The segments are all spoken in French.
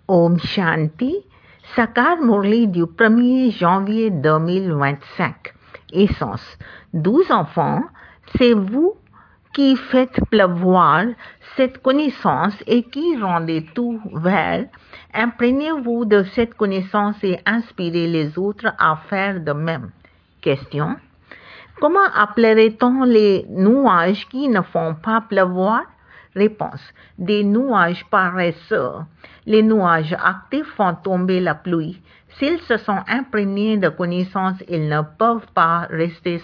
Om Shanti, Sakar Murli du 1er janvier 2025. Essence. 12 enfants, c'est vous qui faites pleuvoir cette connaissance et qui rendez tout vert. Imprégnez-vous de cette connaissance et inspirez les autres à faire de même. Question. Comment appellerait-on les nuages qui ne font pas pleuvoir? Réponse. Des nuages paresseux. Les nuages actifs font tomber la pluie. S'ils se sont imprégnés de connaissances, ils ne peuvent pas rester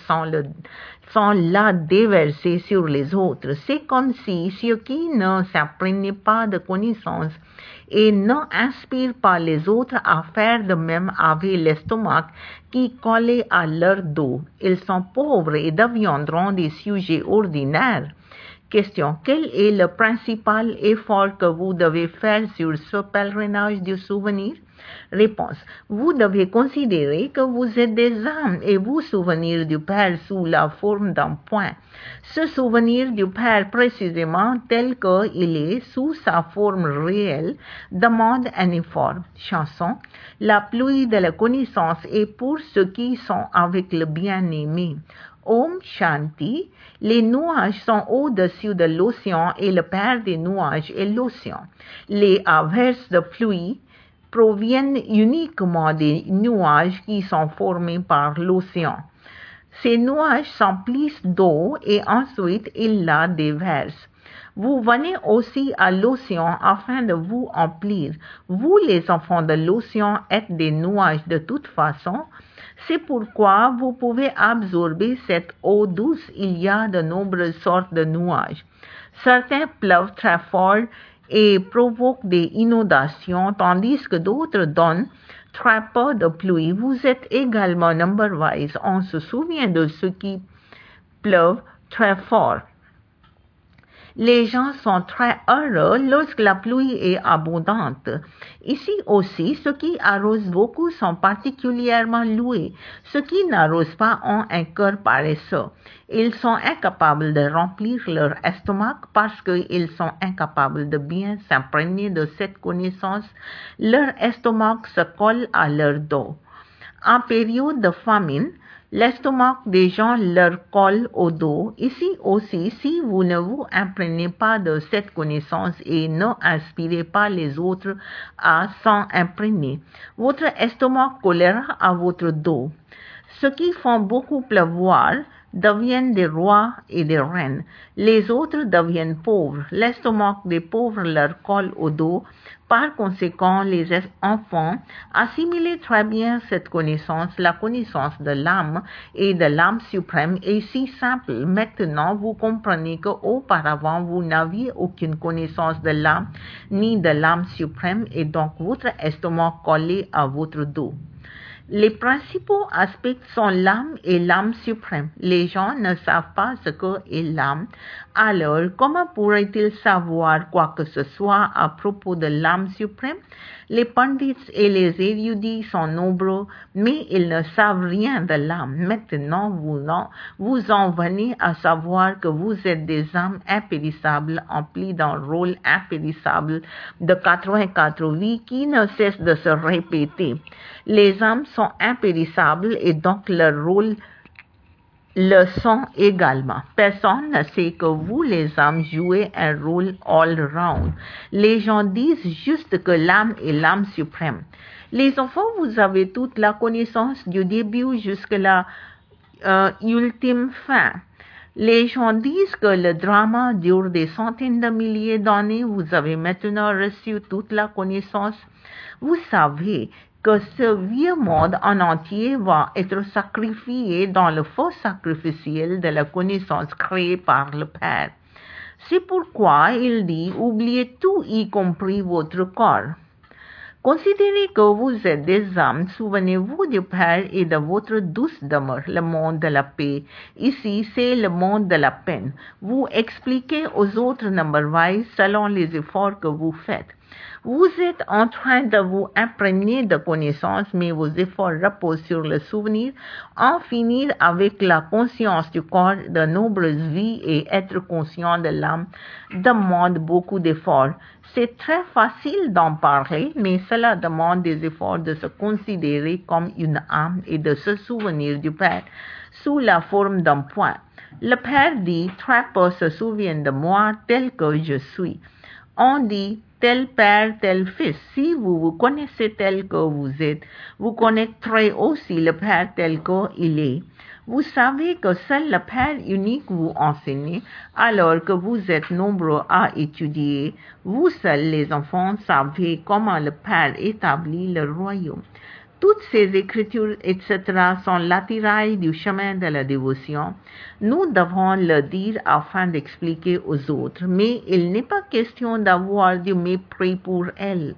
sans la déverser sur les autres. C'est comme si ceux qui ne s'imprègnent pas de connaissances et n'inspirent pas les autres à faire de même avaient l'estomac qui collait à leur dos. Ils sont pauvres et deviendront des sujets ordinaires. Question. Quel est le principal effort que vous devez faire sur ce pèlerinage du souvenir? Réponse. Vous devez considérer que vous êtes des âmes et vous souvenir du Père sous la forme d'un point. Ce souvenir du Père précisément tel qu'il est sous sa forme réelle demande un effort. Chanson. La pluie de la connaissance est pour ceux qui sont avec le bien-aimé. Om Shanti, les nuages sont au-dessus de l'océan et le père des nuages est l'océan. Les averses de pluie proviennent uniquement des nuages qui sont formés par l'océan. Ces nuages s'emplissent d'eau et ensuite ils la déversent. Vous venez aussi à l'océan afin de vous emplir. Vous, les enfants de l'océan, êtes des nuages de toute façon. C'est pourquoi vous pouvez absorber cette eau douce. Il y a de nombreuses sortes de nuages. Certains pleuvent très fort et provoquent des inondations, tandis que d'autres donnent très peu de pluie. Vous êtes également number-wise. On se souvient de ceux qui pleuvent très fort. Les gens sont très heureux lorsque la pluie est abondante. Ici aussi, ceux qui arrosent beaucoup sont particulièrement loués. Ceux qui n'arrosent pas ont un cœur paresseux. Ils sont incapables de remplir leur estomac parce qu'ils sont incapables de bien s'imprégner de cette connaissance. Leur estomac se colle à leur dos. En période de famine, l'estomac des gens leur colle au dos. Ici aussi, si vous ne vous imprégnez pas de cette connaissance et ne inspirez pas les autres à s'en imprégner, votre estomac collera à votre dos. Ceux qui font beaucoup pleuvoir deviennent des rois et des reines. Les autres deviennent pauvres. L'estomac des pauvres leur colle au dos. Par conséquent, les enfants assimilent très bien cette connaissance. La connaissance de l'âme et de l'âme suprême est si simple. Maintenant, vous comprenez qu'auparavant, vous n'aviez aucune connaissance de l'âme ni de l'âme suprême et donc votre estomac collé à votre dos. Les principaux aspects sont l'âme et l'âme suprême. Les gens ne savent pas ce qu'est l'âme. Alors, comment pourraient-ils savoir quoi que ce soit à propos de l'âme suprême? Les pandits et les érudits sont nombreux, mais ils ne savent rien de l'âme. Maintenant, vous en venez à savoir que vous êtes des âmes impérissables, emplies d'un rôle impérissable de 84 vies qui ne cessent de se répéter. Les âmes sont impérissables et donc leur rôle le sont également. Personne ne sait que vous, les âmes, jouez un rôle all-round. Les gens disent juste que l'âme est l'âme suprême. Les enfants, vous avez toute la connaissance du début jusqu'à la ultime fin. Les gens disent que le drama dure des centaines de milliers d'années. Vous avez maintenant reçu toute la connaissance. Vous savez que ce vieux monde en entier va être sacrifié dans le feu sacrificiel de la connaissance créée par le Père. C'est pourquoi il dit, oubliez tout y compris votre corps. Considérez que vous êtes des âmes, souvenez-vous du Père et de votre douce demeure, le monde de la paix. Ici, c'est le monde de la peine. Vous expliquez aux autres number-wise selon les efforts que vous faites. Vous êtes en train de vous imprégner de connaissances, mais vos efforts reposent sur le souvenir. En finir avec la conscience du corps, de nombreuses vies et être conscient de l'âme demande beaucoup d'efforts. C'est très facile d'en parler, mais cela demande des efforts de se considérer comme une âme et de se souvenir du Père sous la forme d'un point. Le Père dit, très peu se souviennent de moi tel que je suis. On dit, tel Père, tel Fils. Si vous vous connaissez tel que vous êtes, vous connaîtrez aussi le Père tel qu'il est. Vous savez que seul le Père unique vous enseigne, alors que vous êtes nombreux à étudier. Vous seuls, les enfants, savez comment le Père établit le royaume. Toutes ces écritures, etc., sont l'attirail du chemin de la dévotion. Nous devons le dire afin d'expliquer aux autres, mais il n'est pas question d'avoir du mépris pour elles.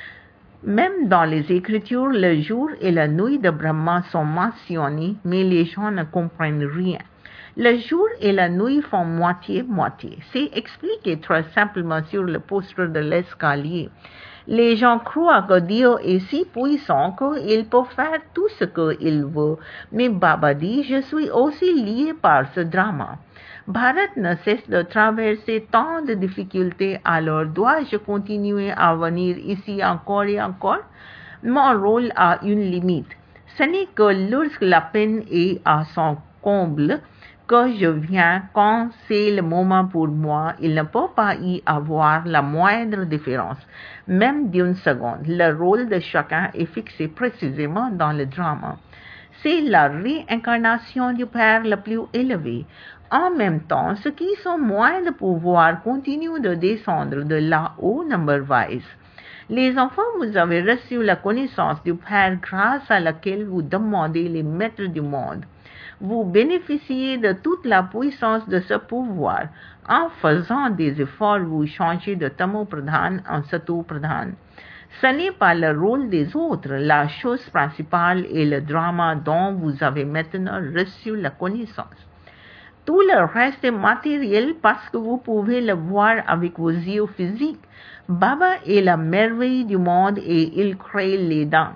Même dans les Écritures, le jour et la nuit de Brahma sont mentionnés, mais les gens ne comprennent rien. Le jour et la nuit font moitié-moitié. C'est expliqué très simplement sur le poster de l'escalier. Les gens croient que Dieu est si puissant qu'il peut faire tout ce qu'il veut. Mais Baba dit, je suis aussi lié par ce drama. Bharat ne cesse de traverser tant de difficultés, alors dois-je continuer à venir ici encore et encore? Mon rôle a une limite. Ce n'est que lorsque la peine est à son comble que je viens quand c'est le moment pour moi. Il ne peut pas y avoir la moindre différence, même d'une seconde. Le rôle de chacun est fixé précisément dans le drama. C'est la réincarnation du Père le plus élevé. En même temps, ceux qui sont moins de pouvoir continuent de descendre de là-haut number-wise. Les enfants, vous avez reçu la connaissance du Père grâce à laquelle vous demandez les maîtres du monde. Vous bénéficiez de toute la puissance de ce pouvoir. En faisant des efforts, vous changez de Tamo Pradhan en Sato Pradhan. Ce n'est pas le rôle des autres. La chose principale est le drama dont vous avez maintenant reçu la connaissance. Tout le reste est matériel parce que vous pouvez le voir avec vos yeux physiques. Baba est la merveille du monde et il crée les dents,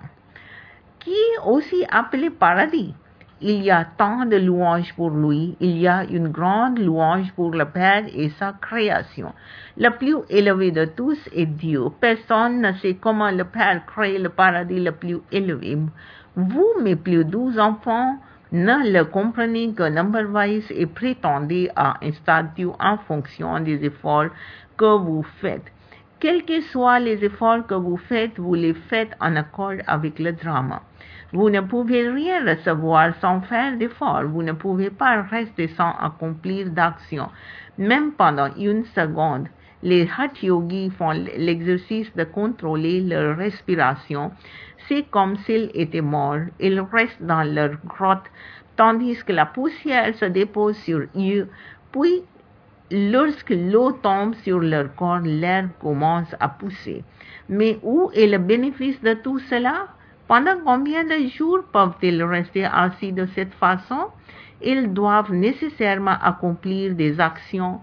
qui est aussi appelé paradis. Il y a tant de louanges pour lui. Il y a une grande louange pour le Père et sa création. Le plus élevé de tous est Dieu. Personne ne sait comment le Père crée le paradis le plus élevé. Vous, mes plus doux enfants, ne le comprenez que number-wise et prétendez à un statut en fonction des efforts que vous faites. Quels que soient les efforts que vous les faites en accord avec le drama. Vous ne pouvez rien recevoir sans faire d'efforts. Vous ne pouvez pas rester sans accomplir d'action, même pendant une seconde. Les Hatha Yogis font l'exercice de contrôler leur respiration. C'est comme s'ils étaient morts. Ils restent dans leur grotte, tandis que la poussière se dépose sur eux. Puis, lorsque l'eau tombe sur leur corps, l'air commence à pousser. Mais où est le bénéfice de tout cela? Pendant combien de jours peuvent-ils rester assis de cette façon? Ils doivent nécessairement accomplir des actions.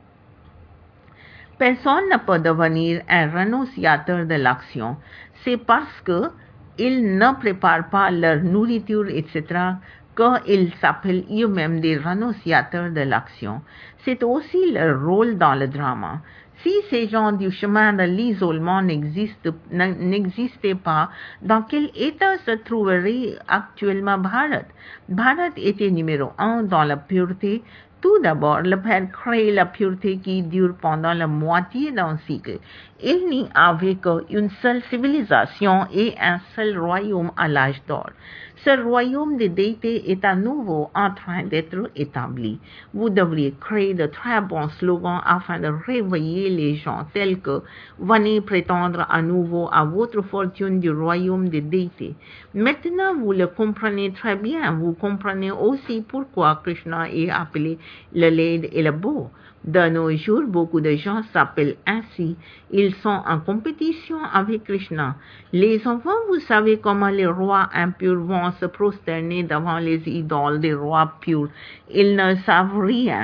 Personne ne peut devenir un renonciateur de l'action. C'est parce qu'ils ne préparent pas leur nourriture, etc., qu'ils s'appellent eux-mêmes des renonciateurs de l'action. C'est aussi leur rôle dans le drama. Si ces gens du chemin de l'isolement n'existaient pas, dans quel état se trouverait actuellement Bharat? Bharat était numéro 1 dans la pureté. Tout d'abord, le Père crée la pureté qui dure pendant la moitié d'un cycle. Il n'y avait qu'une seule civilisation et un seul royaume à l'âge d'or. Ce royaume des déités est à nouveau en train d'être établi. Vous devriez créer de très bons slogans afin de réveiller les gens tels que « Venez prétendre à nouveau à votre fortune du royaume des déités ». Maintenant, vous le comprenez très bien. Vous comprenez aussi pourquoi Krishna est appelé le laid et le beau. De nos jours, beaucoup de gens s'appellent ainsi. Ils sont en compétition avec Krishna. Les enfants, vous savez comment les rois impurs vont se prosterner devant les idoles des rois purs. Ils ne savent rien.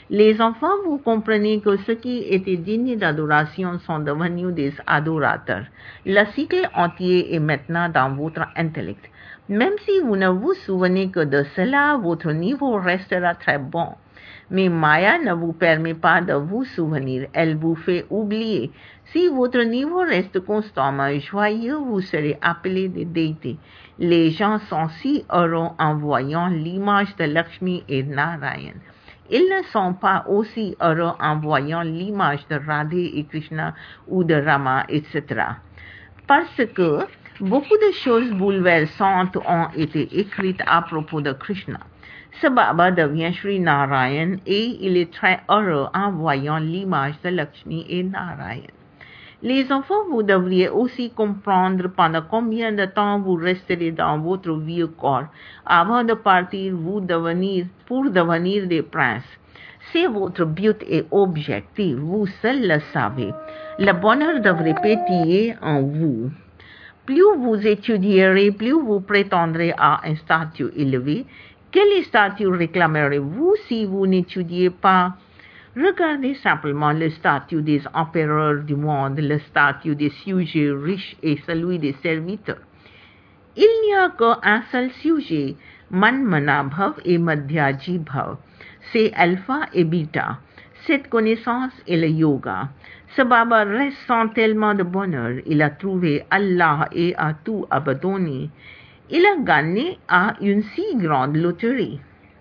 Les enfants, vous comprenez que ceux qui étaient dignes d'adoration sont devenus des adorateurs. Le cycle entier est maintenant dans votre intellect. Même si vous ne vous souvenez que de cela, votre niveau restera très bon. Mais Maya ne vous permet pas de vous souvenir, elle vous fait oublier. Si votre niveau reste constamment joyeux, vous serez appelé des déités. Les gens sont si heureux en voyant l'image de Lakshmi et Narayan. Ils ne sont pas aussi heureux en voyant l'image de Radhe et Krishna ou de Rama, etc. Parce que beaucoup de choses bouleversantes ont été écrites à propos de Krishna. Ce Baba devient Sri Narayan et il est très heureux en voyant l'image de Lakshmi et Narayan. Les enfants, vous devriez aussi comprendre pendant combien de temps vous resterez dans votre vieux corps avant de partir pour devenir des princes. C'est votre but et objectif, vous seul le savez. Le bonheur devrait pétiller en vous. Plus vous étudierez, plus vous prétendrez à un statut élevé. Quel statut réclamerez-vous si vous n'étudiez pas? Regardez simplement le statut des empereurs du monde, le statut des sujets riches et celui des serviteurs. Il n'y a qu'un seul sujet, Manmanabhav et Madhyajibhav. C'est alpha et bêta. Cette connaissance est le yoga. Ce Baba ressent tellement de bonheur. Il a trouvé Allah et a tout abandonné. Il a gagné à une si grande loterie.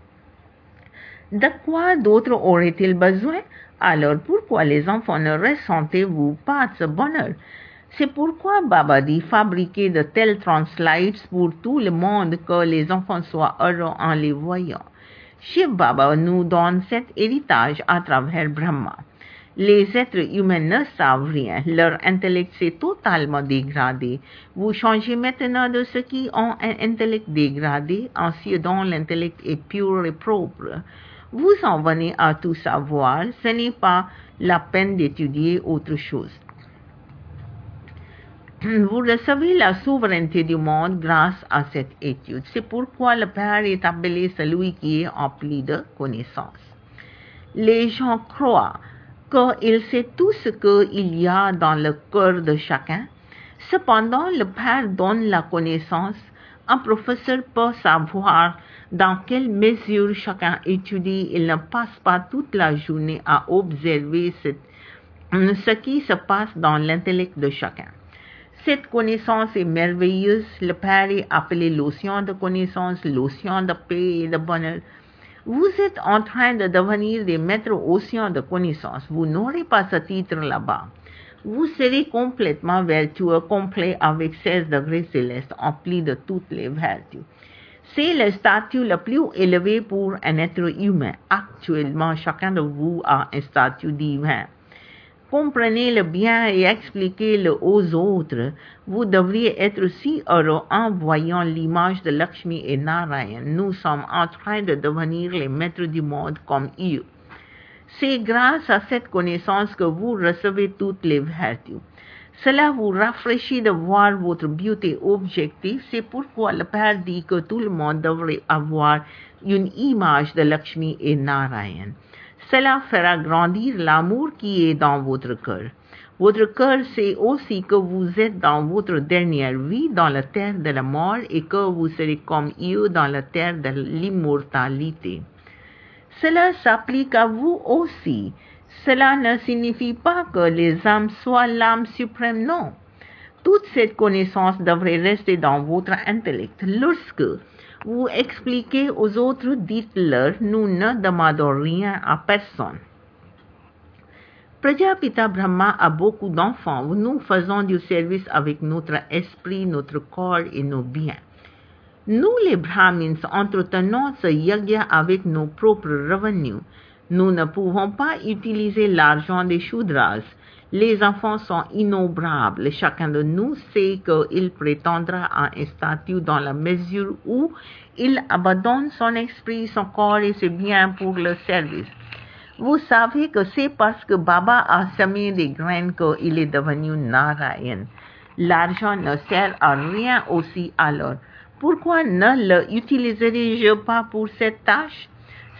De quoi d'autre aurait-il besoin? Alors pourquoi les enfants ne ressentez-vous pas ce bonheur? C'est pourquoi Baba dit fabriquer de tels translights pour tout le monde que les enfants soient heureux en les voyant. Shiv Baba nous donne cet héritage à travers Brahma. Les êtres humains ne savent rien, leur intellect s'est totalement dégradé. Vous changez maintenant de ceux qui ont un intellect dégradé en ceux dont l'intellect est pur et propre. Vous en venez à tout savoir, ce n'est pas la peine d'étudier autre chose. Vous recevez la souveraineté du monde grâce à cette étude. C'est pourquoi le Père est appelé celui qui est empli de connaissances. Les gens croient qu'il sait tout ce qu'il y a dans le cœur de chacun. Cependant, le Père donne la connaissance. Un professeur peut savoir dans quelle mesure chacun étudie. Il ne passe pas toute la journée à observer ce qui se passe dans l'intellect de chacun. Cette connaissance est merveilleuse. Le Père est appelé l'océan de connaissance, l'océan de paix et de bonheur. Vous êtes en train de devenir des maîtres océans de connaissance. Vous n'aurez pas ce titre là-bas. Vous serez complètement vertueux, complet avec 16 degrés célestes, empli de toutes les vertus. C'est le statut le plus élevé pour un être humain. Actuellement, chacun de vous a un statut divin. Comprenez-le bien et expliquez-le aux autres. Vous devriez être si heureux en voyant l'image de Lakshmi et Narayan. Nous sommes en train de devenir les maîtres du monde comme eux. C'est grâce à cette connaissance que vous recevez toutes les vertus. Cela vous rafraîchit de voir votre beauté objective. C'est pourquoi le Père dit que tout le monde devrait avoir une image de Lakshmi et Narayan. Cela fera grandir l'amour qui est dans votre cœur. Votre cœur sait aussi que vous êtes dans votre dernière vie, dans la terre de la mort, et que vous serez comme eux dans la terre de l'immortalité. Cela s'applique à vous aussi. Cela ne signifie pas que les âmes soient l'âme suprême, non. Toute cette connaissance devrait rester dans votre intellect. Lorsque vous expliquez aux autres, dites-leur, nous ne demandons rien à personne. Prajapita Brahma a beaucoup d'enfants. Nous faisons du service avec notre esprit, notre corps et nos biens. Nous, les Brahmins, entretenons ce yajna avec nos propres revenus. Nous ne pouvons pas utiliser l'argent des Shudras. Les enfants sont innombrables. Chacun de nous sait qu'il prétendra à un statut dans la mesure où il abandonne son esprit, son corps et ses biens pour le service. Vous savez que c'est parce que Baba a semé des graines qu'il est devenu Narayan. L'argent ne sert à rien aussi alors. Pourquoi ne l'utiliserai-je pas pour cette tâche?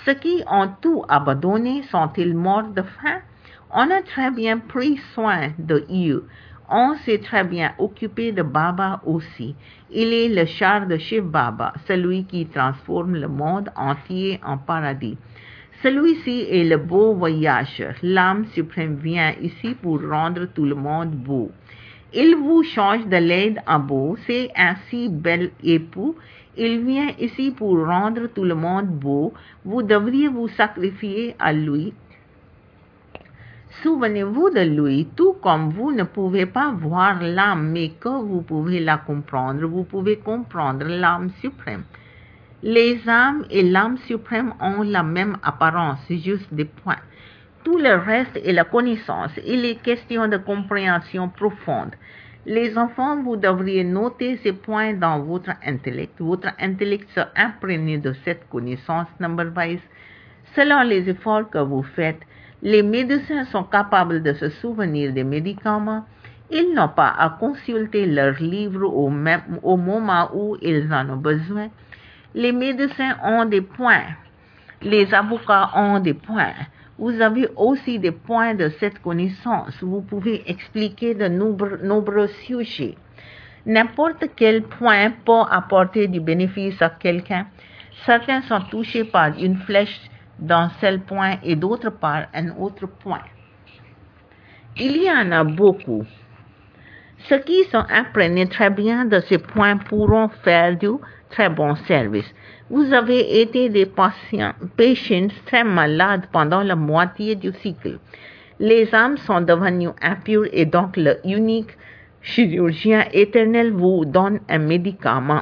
Ceux qui ont tout abandonné sont-ils morts de faim? On a très bien pris soin de eux. On s'est très bien occupé de Baba aussi. Il est le char de Shiv Baba, celui qui transforme le monde entier en paradis. Celui-ci est le beau voyageur. L'âme suprême vient ici pour rendre tout le monde beau. Il vous change de laide en beau. C'est un si bel époux. Il vient ici pour rendre tout le monde beau. Vous devriez vous sacrifier à lui. Souvenez-vous de lui, tout comme vous ne pouvez pas voir l'âme, mais que vous pouvez la comprendre, vous pouvez comprendre l'âme suprême. Les âmes et l'âme suprême ont la même apparence, juste des points. Tout le reste est la connaissance. Il est question de compréhension profonde. Les enfants, vous devriez noter ces points dans votre intellect. Votre intellect se imprègne de cette connaissance number-wise. Selon les efforts que vous faites, les médecins sont capables de se souvenir des médicaments. Ils n'ont pas à consulter leurs livres au moment où ils en ont besoin. Les médecins ont des points. Les avocats ont des points. Vous avez aussi des points de cette connaissance. Vous pouvez expliquer de nombreux sujets. N'importe quel point peut apporter du bénéfice à quelqu'un. Certains sont touchés par une flèche d'un seul point et d'autres par un autre point. Il y en a beaucoup. Ceux qui sont imprégnés très bien de ces points pourront faire du très bon service. Vous avez été des patients très malades pendant la moitié du cycle. Les âmes sont devenues impures et donc le unique chirurgien éternel vous donne un médicament.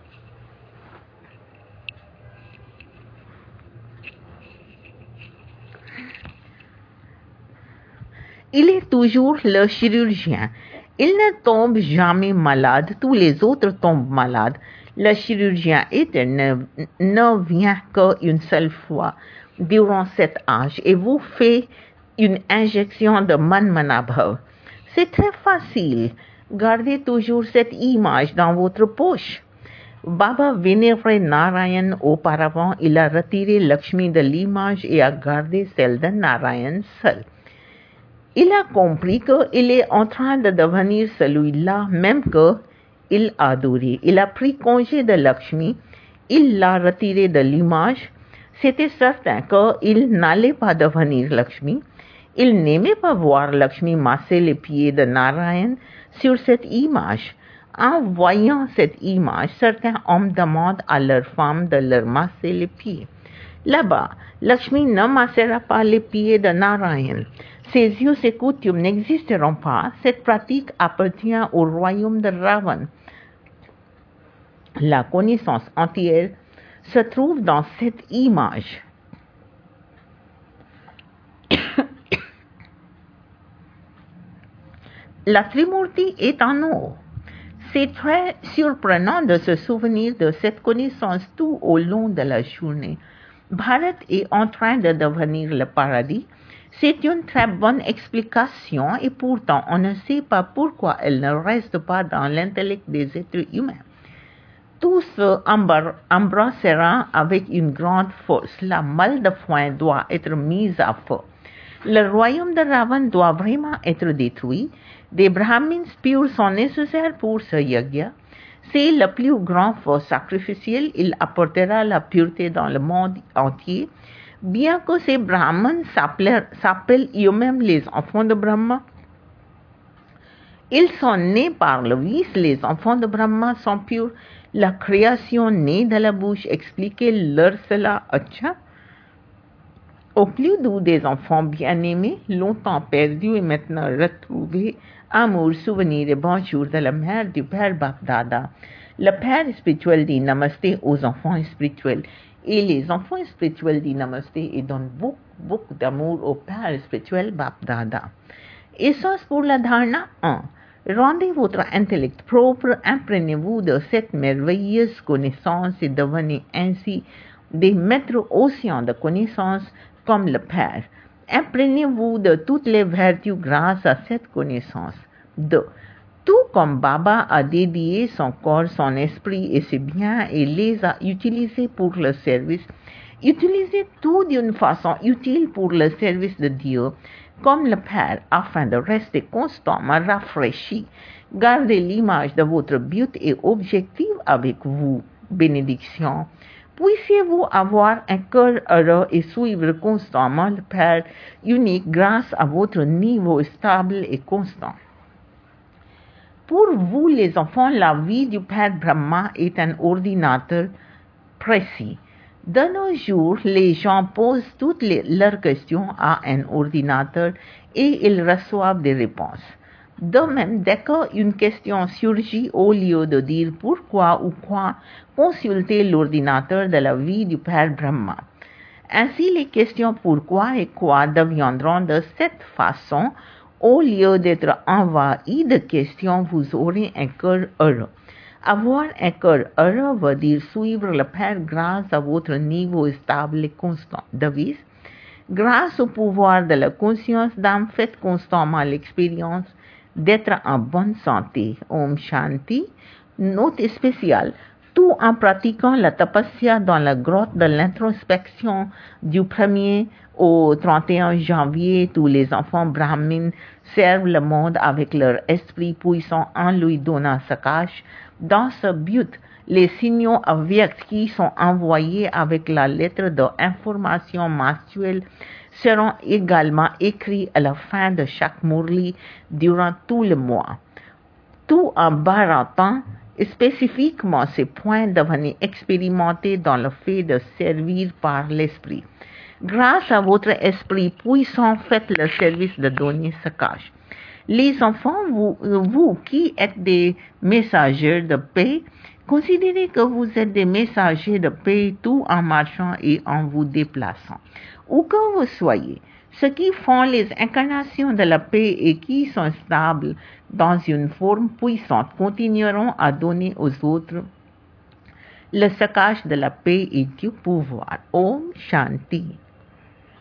Il est toujours le chirurgien. Il ne tombe jamais malade, tous les autres tombent malades. Le chirurgien éternel ne vient qu'une seule fois durant cet âge et vous fait une injection de Manmanabhav. C'est très facile. Gardez toujours cette image dans votre poche. Baba vénérait Narayan auparavant. Il a retiré Lakshmi de l'image et a gardé celle de Narayan seul. Il a compris qu'il est en train de devenir celui-là même qu'il a adoré. Il a pris congé de Lakshmi, il l'a retiré de l'image. C'était certain qu'il n'allait pas devenir Lakshmi. Il n'aimait pas voir Lakshmi masser les pieds de Narayan sur cette image. En voyant cette image, certains hommes demandent à leurs femmes de leur masser les pieds. Là-bas, Lakshmi ne massera pas les pieds de Narayan. Ces us et coutumes n'existeront pas. Cette pratique appartient au royaume de Ravan. La connaissance entière se trouve dans cette image. La Trimurti est en eau. C'est très surprenant de se souvenir de cette connaissance tout au long de la journée. Bharat est en train de devenir le paradis. C'est une très bonne explication et pourtant on ne sait pas pourquoi elle ne reste pas dans l'intellect des êtres humains. Tout se embrassera avec une grande force. La malle de foin doit être mise à feu. Le royaume de Ravan doit vraiment être détruit. Des brahmins purs sont nécessaires pour ce yajna. C'est le plus grand feu sacrificiel. Il apportera la pureté dans le monde entier. Bien que ces brahmins s'appellent eux-mêmes les enfants de Brahma, ils sont nés par le vice. Les enfants de Brahma sont purs. La création née de la bouche, expliquez-leur cela. Acha. Au plus doux des enfants bien-aimés, longtemps perdus et maintenant retrouvés, amour, souvenir et bonjour de la mère du Père Bap-Dada. Le Père spirituel dit Namasté aux enfants spirituels. Et les enfants spirituels disent Namasté et donnent beaucoup d'amour au Père spirituel Bap-Dada. Essence pour la dharna 1. Rendez votre intellect propre, imprégnez-vous de cette merveilleuse connaissance et devenez ainsi des maîtres océans de connaissance comme le Père. Imprégnez-vous de toutes les vertus grâce à cette connaissance. 2. Tout comme Baba a dédié son corps, son esprit et ses biens et les a utilisés pour le service, Utilisez tout d'une façon utile pour le service de Dieu, comme le Père, afin de rester constamment rafraîchi. Gardez l'image de votre but et objectif avec vous. Bénédiction. Puissiez-vous avoir un cœur heureux et suivre constamment le Père unique grâce à votre niveau stable et constant. Pour vous, les enfants, la vie du Père Brahma est un ordinateur précis. De nos jours, les gens posent toutes leurs questions à un ordinateur et ils reçoivent des réponses. De même, dès qu'une question surgit, au lieu de dire pourquoi ou quoi, consultez l'ordinateur de la vie du Père Brahma. Ainsi, les questions pourquoi et quoi deviendront de cette façon. Au lieu d'être envahi de questions, vous aurez un cœur heureux. Avoir un cœur heureux veut dire suivre le Père grâce à votre niveau stable et constant. Devise. Grâce au pouvoir de la conscience d'âme, faites constamment l'expérience d'être en bonne santé. Om Shanti. Note spéciale. Tout en pratiquant la tapasya dans la grotte de l'introspection du 1er au 31 janvier, tous les enfants brahmines servent le monde avec leur esprit puissant en lui donnant sa cache. Dans ce but, les signaux avyakts qui sont envoyés avec la lettre d'information mensuelle seront également écrits à la fin de chaque Murli durant tout le mois. Tout en baratant spécifiquement ces points devenus expérimentés dans le fait de servir par l'esprit. Grâce à votre esprit puissant, faites le service de donner sa cache. Les enfants, vous qui êtes des messagers de paix, considérez que vous êtes des messagers de paix tout en marchant et en vous déplaçant. Où que vous soyez, ceux qui font les incarnations de la paix et qui sont stables dans une forme puissante continueront à donner aux autres le saccage de la paix et du pouvoir. Om Shanti.